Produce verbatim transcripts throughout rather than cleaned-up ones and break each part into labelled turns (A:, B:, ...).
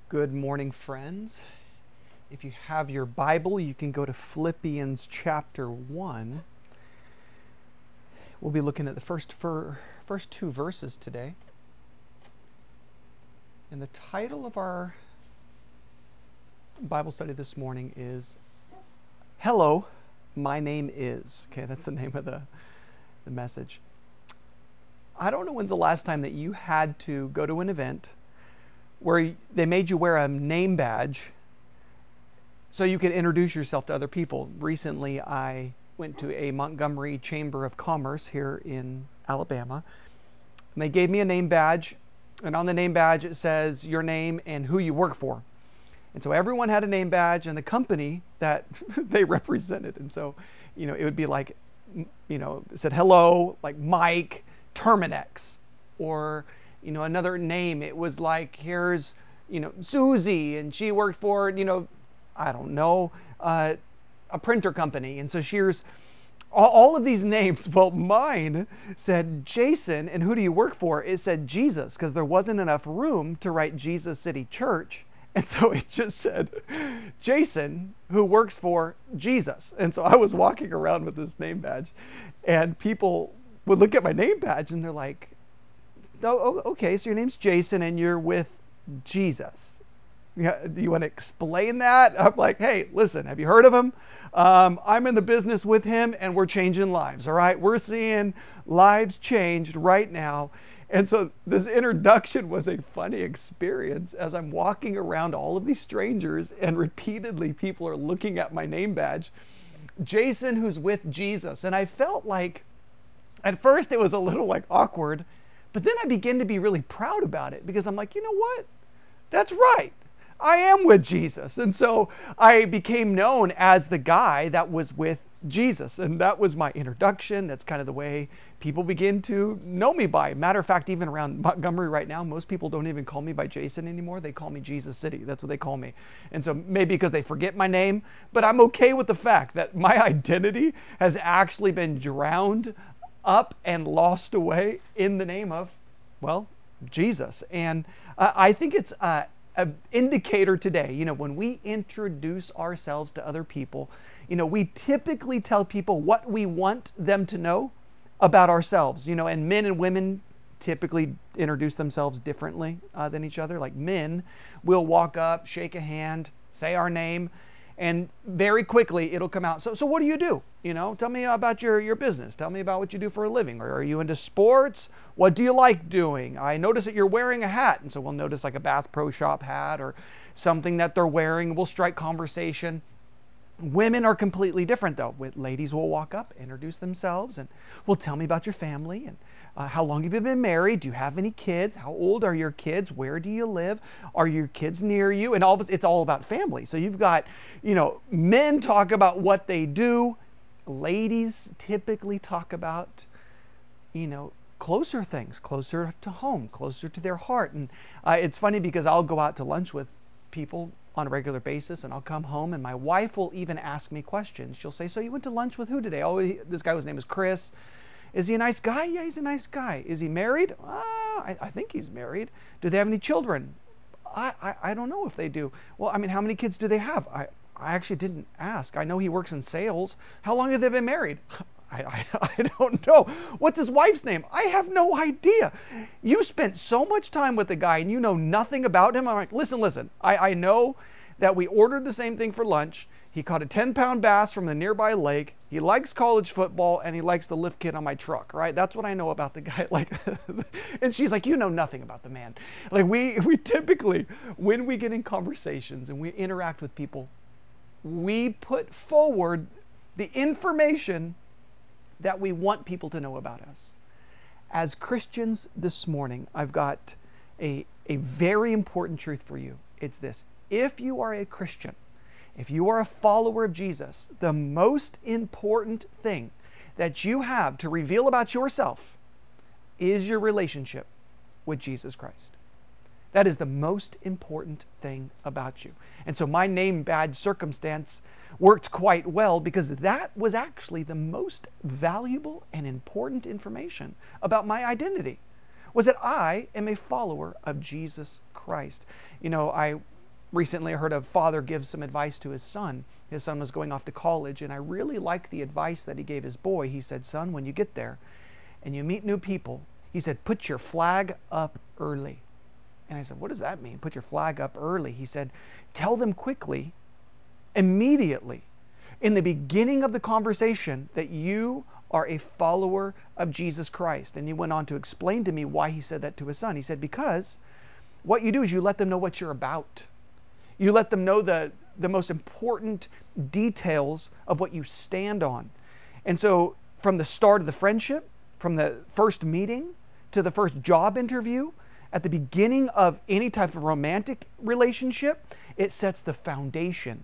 A: Good morning, friends. If you have your Bible, you can go to Philippians chapter one. We'll be looking at the first, for, first two verses today. And the title of our Bible study this morning is Hello, My Name Is. Okay, that's the name of the, the message. I don't know when's the last time that you had to go to an event where they made you wear a name badge so you could introduce yourself to other people. Recently, I went to a Montgomery Chamber of Commerce here in Alabama, and they gave me a name badge, and on the name badge it says your name and who you work for. And so everyone had a name badge and the company that they represented. And so, you know, it would be like, you know, it said hello, like Mike Terminex, or you know, another name. It was like, here's, you know, Susie, and she worked for, you know, I don't know, uh, a printer company. And so here's all, all of these names. Well, mine said Jason, and who do you work for? It said Jesus, because there wasn't enough room to write Jesus City Church. And so it just said Jason, who works for Jesus. And so I was walking around with this name badge, and people would look at my name badge and they're like, oh, okay, so your name's Jason and you're with Jesus. Yeah, do you want to explain that? I'm like, hey, listen, have you heard of him? Um, I'm in the business with him and we're changing lives, all right? We're seeing lives changed right now. And so this introduction was a funny experience as I'm walking around all of these strangers and repeatedly people are looking at my name badge, Jason, who's with Jesus. And I felt like, at first it was a little like awkward, but then I began to be really proud about it because I'm like, you know what? That's right. I am with Jesus. And so I became known as the guy that was with Jesus. And that was my introduction. That's kind of the way people begin to know me by. Matter of fact, even around Montgomery right now, most people don't even call me by Jason anymore. They call me Jesus City. That's what they call me. And so maybe because they forget my name, but I'm okay with the fact that my identity has actually been drowned up and lost away in the name of, well, Jesus. And uh, I think it's uh, an indicator today, you know, when we introduce ourselves to other people, you know, we typically tell people what we want them to know about ourselves, you know, and men and women typically introduce themselves differently uh, than each other. Like men will walk up, shake a hand, say our name, and very quickly it'll come out. So, so what do you do? You know, tell me about your, your business. Tell me about what you do for a living. Or are you into sports? What do you like doing? I notice that you're wearing a hat. And so we'll notice like a Bass Pro Shop hat or something that they're wearing. We'll strike conversation. Women are completely different though. Ladies will walk up, introduce themselves, and will tell me about your family and uh, how long have you been married? Do you have any kids? How old are your kids? Where do you live? Are your kids near you? And all of it's all about family. So you've got, you know, men talk about what they do. Ladies typically talk about, you know, closer things, closer to home, closer to their heart. And uh, it's funny because I'll go out to lunch with people on a regular basis and I'll come home and my wife will even ask me questions. She'll say, so you went to lunch with who today? Oh, he, this guy, his name is Chris. Is he a nice guy? Yeah, he's a nice guy. Is he married? Uh, I, I think he's married. Do they have any children? I, I, I don't know if they do. Well, I mean, how many kids do they have? I, I actually didn't ask. I know he works in sales. How long have they been married? I, I, I don't know. What's his wife's name? I have no idea. You spent so much time with the guy and you know nothing about him. I'm like, listen, listen. I, I know that we ordered the same thing for lunch. He caught a ten pound bass from the nearby lake. He likes college football and he likes the lift kit on my truck, right? That's what I know about the guy. Like, and she's like, you know nothing about the man. Like we, we typically, when we get in conversations and we interact with people, we put forward the information that we want people to know about us. As Christians this morning, I've got a, a very important truth for you. It's this. If you are a Christian, if you are a follower of Jesus, the most important thing that you have to reveal about yourself is your relationship with Jesus Christ. That is the most important thing about you. And so my name badge circumstance worked quite well because that was actually the most valuable and important information about my identity, was that I am a follower of Jesus Christ. You know, I recently I heard a father give some advice to his son. His son was going off to college, and I really liked the advice that he gave his boy. He said, son, when you get there and you meet new people, he said, put your flag up early. And I said, what does that mean? Put your flag up early. He said, tell them quickly, immediately, in the beginning of the conversation, that you are a follower of Jesus Christ. And he went on to explain to me why he said that to his son. He said, because what you do is you let them know what you're about. You let them know the, the most important details of what you stand on. And so from the start of the friendship, from the first meeting to the first job interview, at the beginning of any type of romantic relationship, it sets the foundation.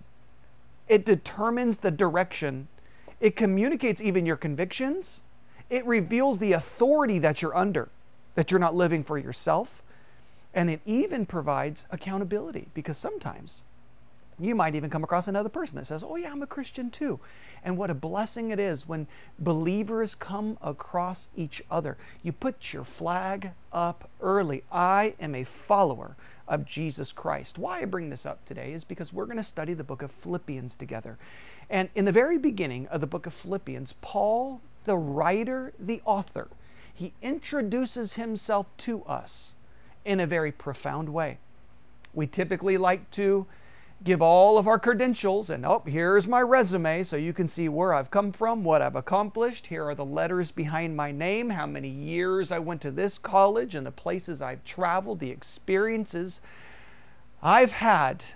A: It determines the direction. It communicates even your convictions. It reveals the authority that you're under, that you're not living for yourself. And it even provides accountability, because sometimes you might even come across another person that says, oh yeah, I'm a Christian too. And what a blessing it is when believers come across each other. You put your flag up early. I am a follower of Jesus Christ. Why I bring this up today is because we're going to study the book of Philippians together. And in the very beginning of the book of Philippians, Paul, the writer, the author, he introduces himself to us in a very profound way. We typically like to give all of our credentials and, oh, here's my resume so you can see where I've come from, what I've accomplished. Here are the letters behind my name, how many years I went to this college and the places I've traveled, the experiences I've had.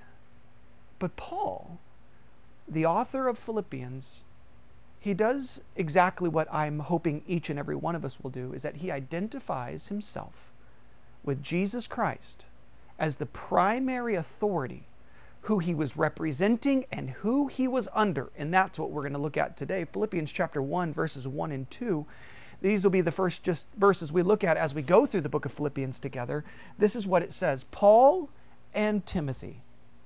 A: But Paul, the author of Philippians, he does exactly what I'm hoping each and every one of us will do, is that he identifies himself with Jesus Christ as the primary authority, who he was representing and who he was under. And that's what we're going to look at today. Philippians chapter one, verses one and two. These will be the first just verses we look at as we go through the book of Philippians together. This is what it says. Paul and Timothy,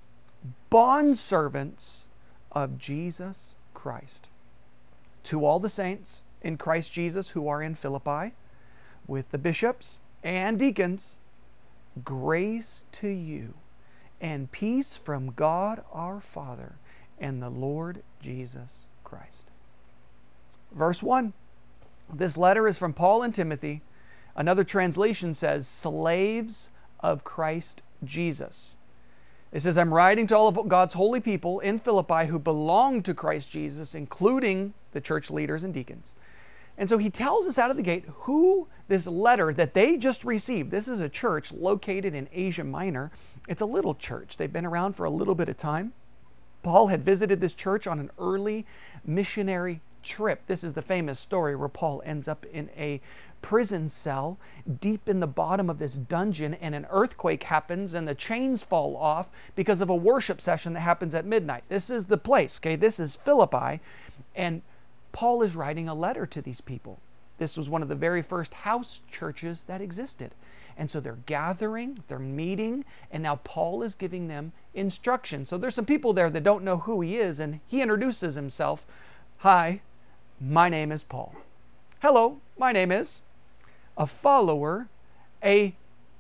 A: bondservants of Jesus Christ, to all the saints in Christ Jesus who are in Philippi, with the bishops and deacons, grace to you and peace from God our Father and the Lord Jesus Christ. Verse one. This letter is from Paul and Timothy. Another translation says, slaves of Christ Jesus. It says, I'm writing to all of God's holy people in Philippi who belong to Christ Jesus, including the church leaders and deacons. And so he tells us out of the gate who this letter that they just received. This is a church located in Asia Minor. It's a little church. They've been around for a little bit of time. Paul had visited this church on an early missionary trip. This is the famous story where Paul ends up in a prison cell deep in the bottom of this dungeon, and an earthquake happens and the chains fall off because of a worship session that happens at midnight. This is the place, okay? This is Philippi, and Paul is writing a letter to these people. This was one of the very first house churches that existed. And so they're gathering, they're meeting, and now Paul is giving them instruction. So there's some people there that don't know who he is, and he introduces himself. Hi, my name is Paul. Hello, my name is a follower, a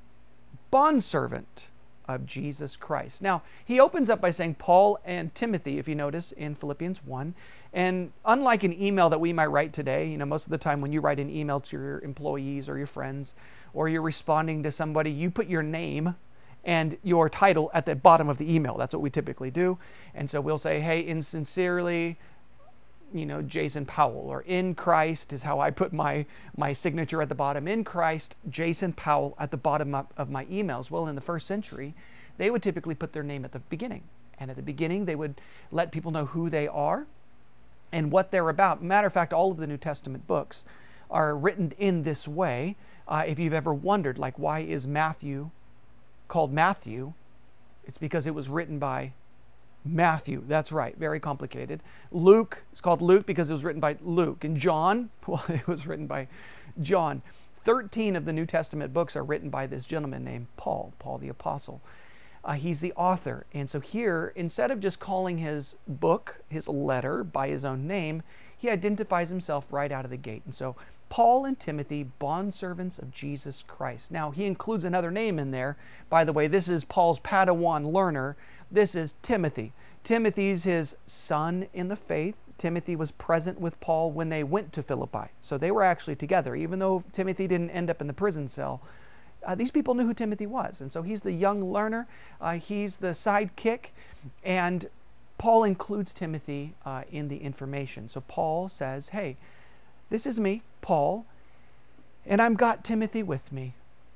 A: bondservant of Jesus Christ. Now, he opens up by saying Paul and Timothy, if you notice, in Philippians one. And unlike an email that we might write today, you know, most of the time when you write an email to your employees or your friends, or you're responding to somebody, you put your name and your title at the bottom of the email. That's what we typically do. And so we'll say, hey, in sincerely, you know, Jason Powell, or in Christ is how I put my, my signature at the bottom. In Christ, Jason Powell at the bottom of my emails. Well, in the first century, they would typically put their name at the beginning. And at the beginning, they would let people know who they are and what they're about. Matter of fact, all of the New Testament books are written in this way. Uh, if you've ever wondered, like, why is Matthew called Matthew? It's because it was written by Matthew. That's right. Very complicated. Luke, it's called Luke because it was written by Luke. And John, well, it was written by John. thirteen of the New Testament books are written by this gentleman named Paul, Paul the Apostle. Uh, he's the author. And so here, instead of just calling his book, his letter, by his own name, he identifies himself right out of the gate. And so Paul and Timothy, bondservants of Jesus Christ. Now, he includes another name in there. By the way, this is Paul's Padawan learner. This is Timothy. Timothy's his son in the faith. Timothy was present with Paul when they went to Philippi. So they were actually together. Even though Timothy didn't end up in the prison cell, uh, these people knew who Timothy was. And so he's the young learner. Uh, he's the sidekick. And Paul includes Timothy uh, in the information. So Paul says, hey, this is me, Paul, and I've got Timothy with me,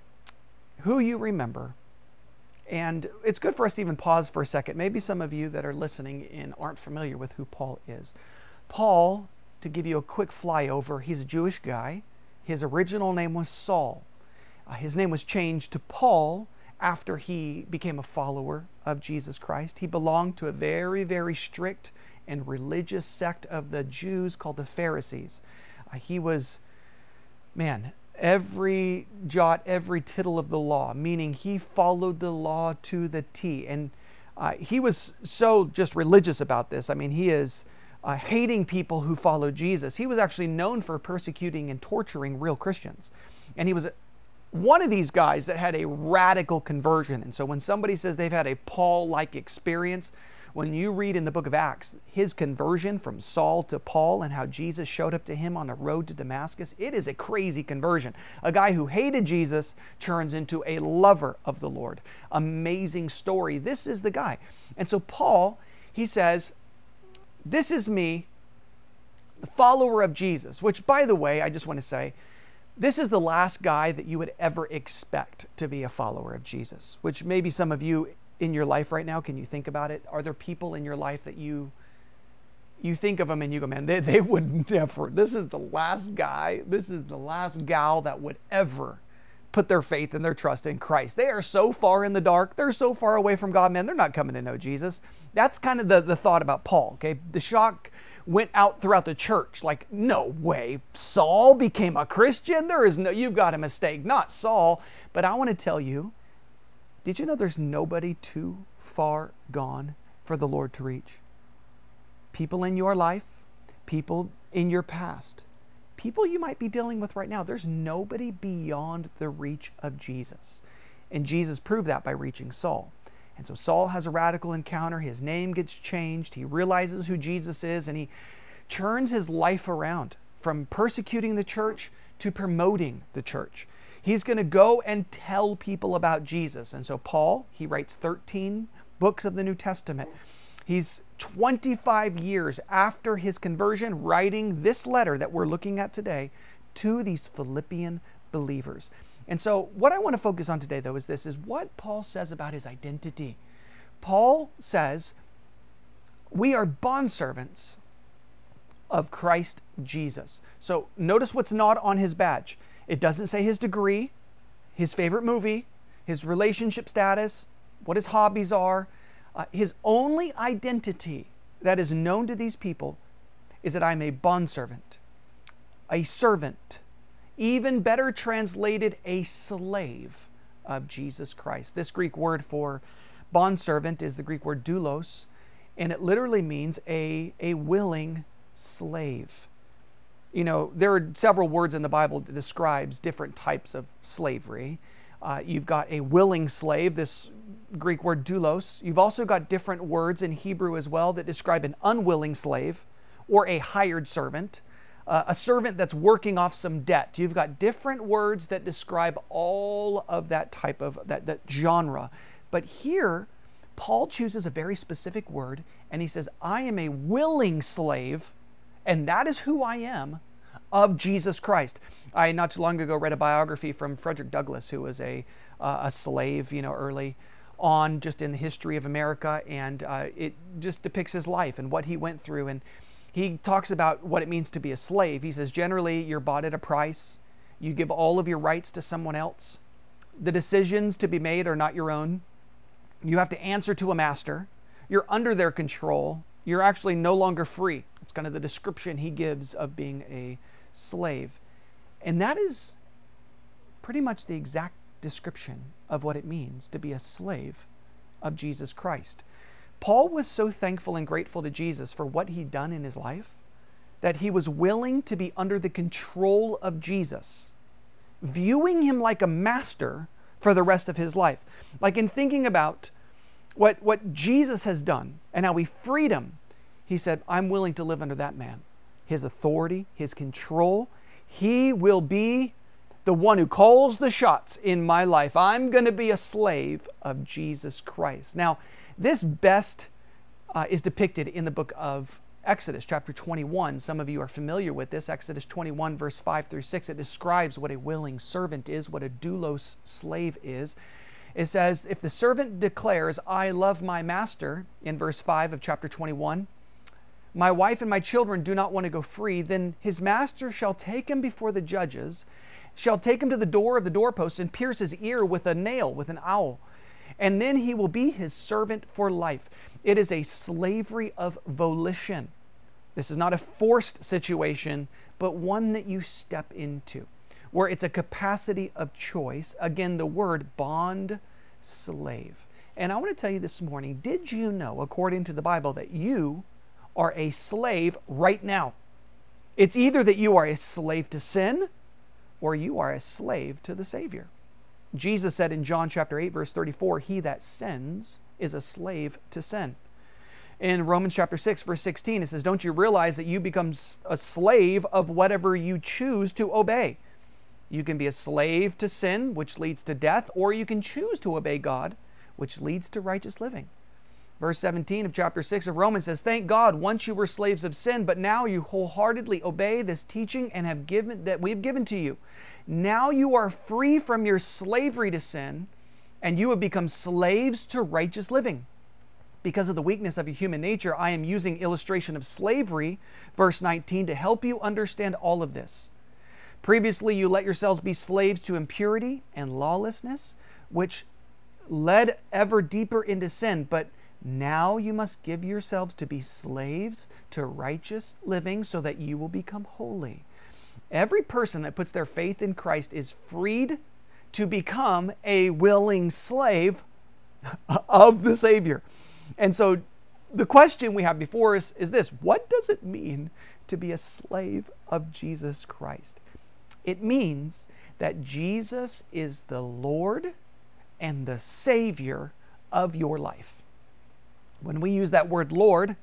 A: who you remember. And it's good for us to even pause for a second. Maybe some of you that are listening in aren't familiar with who Paul is. Paul, to give you a quick flyover, he's a Jewish guy. His original name was Saul. Uh, his name was changed to Paul after he became a follower of Jesus Christ. He belonged to a very, very strict and religious sect of the Jews called the Pharisees. Uh, he was, man, every jot, every tittle of the law, meaning he followed the law to the T. And uh, he was so just religious about this. I mean, he is uh, hating people who follow Jesus. He was actually known for persecuting and torturing real Christians. And he was one of these guys that had a radical conversion. And so when somebody says they've had a Paul-like experience, when you read in the book of Acts, his conversion from Saul to Paul and how Jesus showed up to him on the road to Damascus, it is a crazy conversion. A guy who hated Jesus turns into a lover of the Lord. Amazing story. This is the guy. And so Paul, he says, this is me, the follower of Jesus, which, by the way, I just want to say, this is the last guy that you would ever expect to be a follower of Jesus, which maybe some of you in your life right now, can you think about it? Are there people in your life that you you think of them and you go, man, they, they would never, this is the last guy, this is the last gal that would ever put their faith and their trust in Christ. They are so far in the dark. They're so far away from God, man, they're not coming to know Jesus. That's kind of the, the thought about Paul, okay? The shock went out throughout the church. Like, no way, Saul became a Christian? There is no, you've got a mistake, not Saul. But I want to tell you, did you know there's nobody too far gone for the Lord to reach? People in your life, people in your past, people you might be dealing with right now, there's nobody beyond the reach of Jesus. And Jesus proved that by reaching Saul. And so Saul has a radical encounter. His name gets changed. He realizes who Jesus is, and he turns his life around from persecuting the church to promoting the church. He's going to go and tell people about Jesus. And so Paul, he writes thirteen books of the New Testament. He's twenty-five years after his conversion writing this letter that we're looking at today to these Philippian believers. And so what I want to focus on today, though, is this, is what Paul says about his identity. Paul says, we are bondservants of Christ Jesus. So notice what's not on his badge. It doesn't say his degree, his favorite movie, his relationship status, what his hobbies are. Uh, his only identity that is known to these people is that I'm a bondservant, a servant, even better translated, a slave of Jesus Christ. This Greek word for bondservant is the Greek word doulos, and it literally means a, a willing slave. You know, there are several words in the Bible that describes different types of slavery. Uh, you've got a willing slave, this Greek word doulos. You've also got different words in Hebrew as well that describe an unwilling slave or a hired servant, uh, a servant that's working off some debt. You've got different words that describe all of that type of, that, that genre. But here, Paul chooses a very specific word, and he says, I am a willing slave, and that is who I am, of Jesus Christ. I not too long ago read a biography from Frederick Douglass, who was a uh, a slave, you know, early on, just in the history of America, and uh, it just depicts his life and what he went through. And he talks about what it means to be a slave. He says, generally, you're bought at a price. You give all of your rights to someone else. The decisions to be made are not your own. You have to answer to a master. You're under their control. You're actually no longer free. It's kind of the description he gives of being a slave. And that is pretty much the exact description of what it means to be a slave of Jesus Christ. Paul was so thankful and grateful to Jesus for what he'd done in his life that he was willing to be under the control of Jesus, viewing him like a master for the rest of his life. Like in thinking about what, what Jesus has done and how he freed him, he said, I'm willing to live under that man. His authority, his control. He will be the one who calls the shots in my life. I'm going to be a slave of Jesus Christ. Now, this best uh, is depicted in the book of Exodus, chapter twenty-one. Some of you are familiar with this. Exodus twenty-one, verse five through six. It describes what a willing servant is, what a doulos slave is. It says, if the servant declares, I love my master, in verse five of chapter twenty-one, my wife and my children do not want to go free, then his master shall take him before the judges, shall take him to the door of the doorpost and pierce his ear with a nail, with an awl. And then he will be his servant for life. It is a slavery of volition. This is not a forced situation, but one that you step into, where it's a capacity of choice. Again, the word bond slave. And I want to tell you this morning, did you know, according to the Bible, that you are a slave right now? It's either that you are a slave to sin or you are a slave to the Savior. Jesus said in John chapter eight, verse thirty-four, he that sins is a slave to sin. In Romans chapter six, verse sixteen, it says, don't you realize that you become a slave of whatever you choose to obey? You can be a slave to sin, which leads to death, or you can choose to obey God, which leads to righteous living. Verse seventeen of chapter six of Romans says, thank God, once you were slaves of sin, but now you wholeheartedly obey this teaching and have given that we've given to you. Now you are free from your slavery to sin, and you have become slaves to righteous living. Because of the weakness of your human nature, I am using illustration of slavery, verse nineteen, to help you understand all of this. Previously, you let yourselves be slaves to impurity and lawlessness, which led ever deeper into sin. But now you must give yourselves to be slaves to righteous living so that you will become holy. Every person that puts their faith in Christ is freed to become a willing slave of the Savior. And so the question we have before us is this: what does it mean to be a slave of Jesus Christ? It means that Jesus is the Lord and the Savior of your life. When we use that word Lord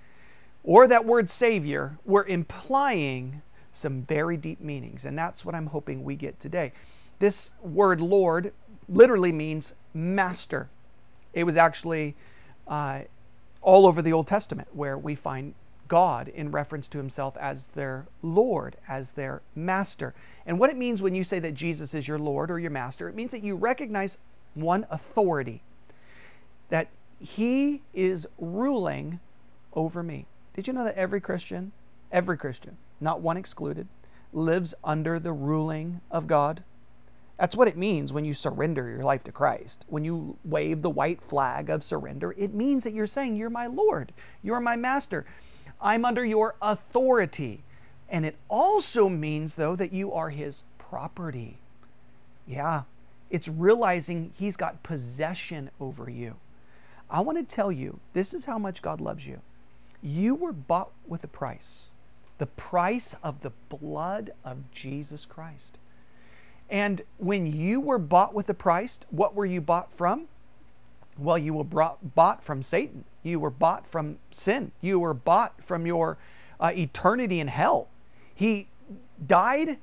A: or that word Savior, we're implying some very deep meanings, and that's what I'm hoping we get today. This word Lord literally means master. It was actually uh, all over the Old Testament where we find God in reference to himself as their Lord, as their master. And what it means when you say that Jesus is your Lord or your master, it means that you recognize one authority, that he is ruling over me. Did you know that every Christian, every Christian, not one excluded, lives under the ruling of God? That's what it means when you surrender your life to Christ. When you wave the white flag of surrender, it means that you're saying, you're my Lord, you're my master. I'm under your authority. And it also means, though, that you are his property. Yeah, it's realizing he's got possession over you. I want to tell you, this is how much God loves you. You were bought with a price, the price of the blood of Jesus Christ. And when you were bought with a price, what were you bought from? Well, you were brought, bought from Satan. You were bought from sin. You were bought from your uh, eternity in hell. He died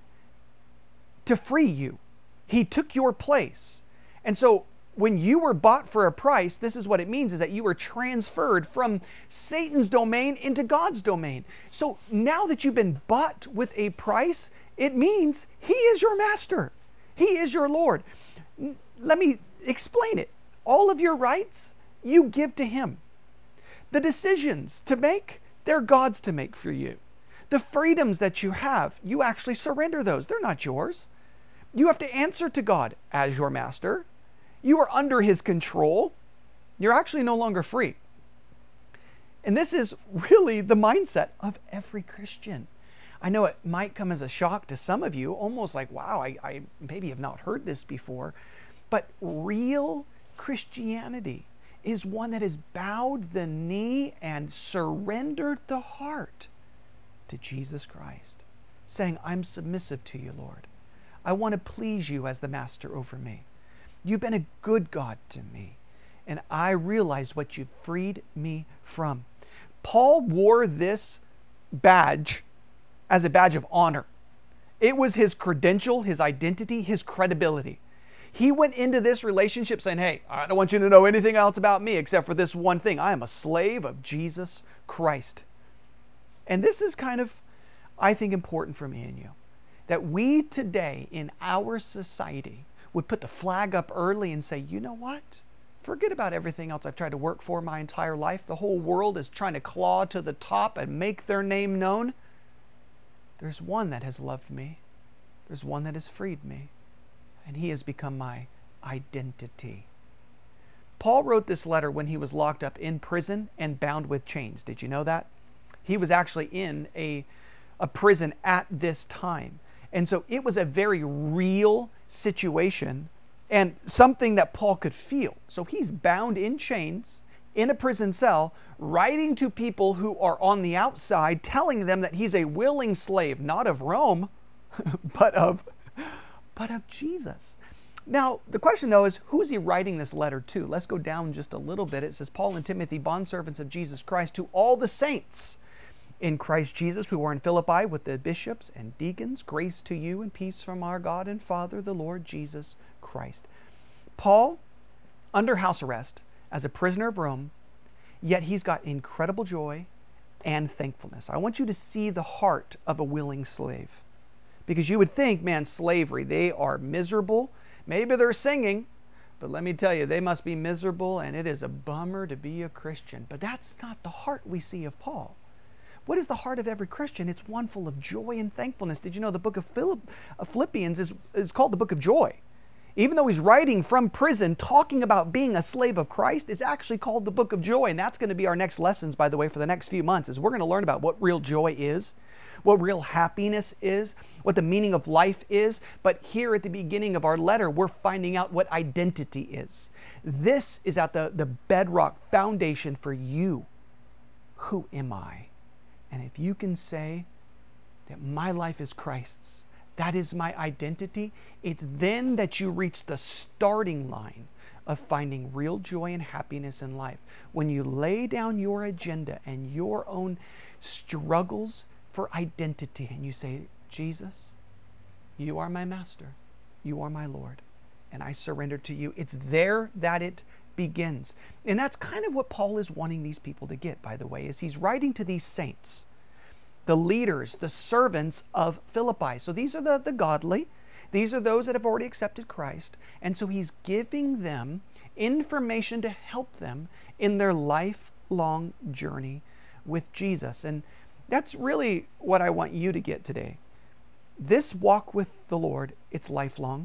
A: to free you. He took your place. And so when you were bought for a price, this is what it means, is that you were transferred from Satan's domain into God's domain. So now that you've been bought with a price, it means he is your master. He is your Lord. Let me explain it. All of your rights, you give to him. The decisions to make, they're God's to make for you. The freedoms that you have, you actually surrender those. They're not yours. You have to answer to God as your master. You are under his control. You're actually no longer free. And this is really the mindset of every Christian. I know it might come as a shock to some of you, almost like, wow, I, I maybe have not heard this before. But real Christianity is one that has bowed the knee and surrendered the heart to Jesus Christ, saying, I'm submissive to you, Lord. I want to please you as the master over me. You've been a good God to me, and I realize what you've freed me from. Paul wore this badge as a badge of honor. It was his credential, his identity, his credibility. He went into this relationship saying, hey, I don't want you to know anything else about me except for this one thing. I am a slave of Jesus Christ. And this is kind of, I think, important for me and you, that we today in our society would put the flag up early and say, you know what? Forget about everything else I've tried to work for my entire life. The whole world is trying to claw to the top and make their name known. There's one that has loved me. There's one that has freed me. And he has become my identity. Paul wrote this letter when he was locked up in prison and bound with chains. Did you know that? He was actually in a, a prison at this time. And so it was a very real situation and something that Paul could feel. So he's bound in chains in a prison cell, writing to people who are on the outside, telling them that he's a willing slave, not of Rome, but of, but of Jesus. Now, the question though is, who is he writing this letter to? Let's go down just a little bit. It says, Paul and Timothy, bondservants of Jesus Christ, to all the saints in Christ Jesus who are in Philippi with the bishops and deacons, grace to you and peace from our God and Father, the Lord Jesus Christ. Paul, under house arrest, as a prisoner of Rome, yet he's got incredible joy and thankfulness. I want you to see the heart of a willing slave. Because you would think, man, slavery, they are miserable. Maybe they're singing, but let me tell you, they must be miserable, and it is a bummer to be a Christian. But that's not the heart we see of Paul. What is the heart of every Christian? It's one full of joy and thankfulness. Did you know the book of Philippians is, is called the book of joy? Even though he's writing from prison, talking about being a slave of Christ, it's actually called the book of joy. And that's going to be our next lessons, by the way, for the next few months, is we're going to learn about what real joy is, what real happiness is, what the meaning of life is. But here at the beginning of our letter, we're finding out what identity is. This is at the, the bedrock foundation for you. Who am I? And if you can say that my life is Christ's, that is my identity, it's then that you reach the starting line of finding real joy and happiness in life. When you lay down your agenda and your own struggles for identity and you say, Jesus, you are my master, you are my Lord, and I surrender to you. It's there that it begins. And that's kind of what Paul is wanting these people to get, by the way, is he's writing to these saints, the leaders, the servants of Philippi. So these are the, the godly. These are those that have already accepted Christ. And so he's giving them information to help them in their lifelong journey with Jesus. And that's really what I want you to get today. This walk with the Lord, it's lifelong.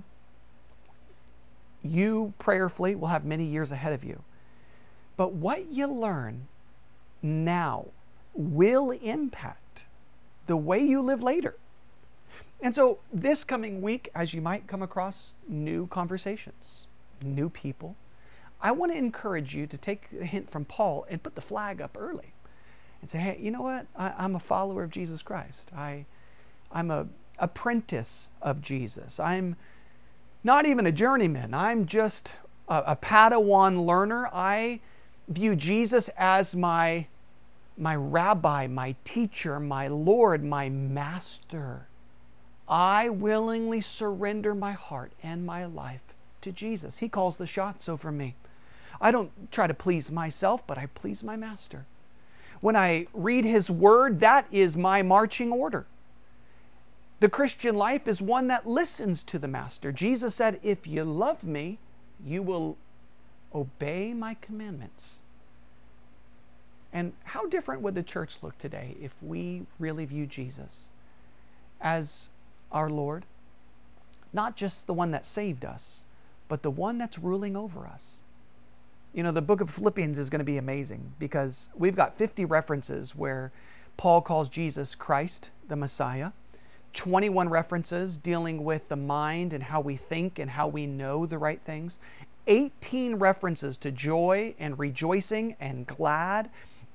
A: You prayerfully will have many years ahead of you. But what you learn now will impact the way you live later. And so this coming week, as you might come across new conversations, new people, I want to encourage you to take a hint from Paul and put the flag up early and say, hey, you know what? I, I'm a follower of Jesus Christ. I, I'm a apprentice of Jesus. I'm not even a journeyman. I'm just a, a Padawan learner. I view Jesus as my my rabbi, my teacher, my Lord, my master. I willingly surrender my heart and my life to Jesus. He calls the shots over me. I don't try to please myself, but I please my master. When I read his word, that is my marching order. The Christian life is one that listens to the master. Jesus said, if you love me, you will obey my commandments. And how different would the church look today if we really view Jesus as our Lord? Not just the one that saved us, but the one that's ruling over us. You know, the book of Philippians is going to be amazing because we've got fifty references where Paul calls Jesus Christ, the Messiah. twenty-one references dealing with the mind and how we think and how we know the right things. eighteen references to joy and rejoicing and glad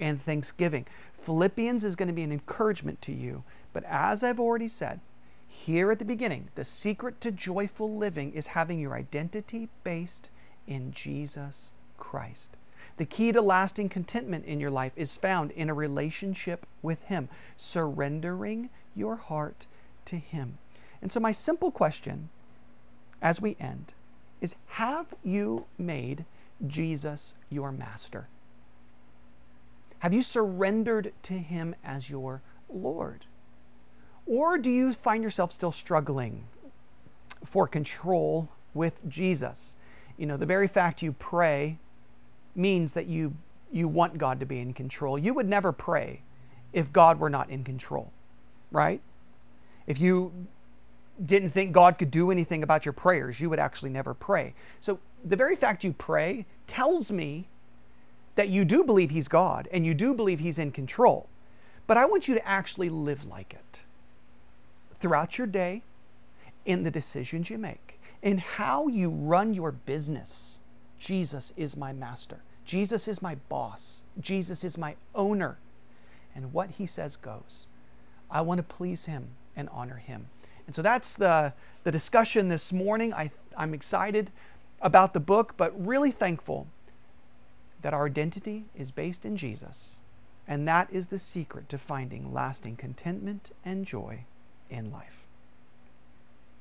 A: and thanksgiving. Philippians is going to be an encouragement to you. But as I've already said, here at the beginning, the secret to joyful living is having your identity based in Jesus Christ. The key to lasting contentment in your life is found in a relationship with Him, surrendering your heart to Him. And so my simple question as we end is, have you made Jesus your master? Have you surrendered to Him as your Lord? Or do you find yourself still struggling for control with Jesus? You know, the very fact you pray means that you, you want God to be in control. You would never pray if God were not in control, right? If you didn't think God could do anything about your prayers, you would actually never pray. So the very fact you pray tells me that you do believe He's God and you do believe He's in control. But I want you to actually live like it throughout your day, in the decisions you make, in how you run your business. Jesus is my master. Jesus is my boss. Jesus is my owner. And what He says goes. I want to please Him and honor Him. And so that's the, the discussion this morning. I, I'm excited about the book, but really thankful that our identity is based in Jesus. And that is the secret to finding lasting contentment and joy in life.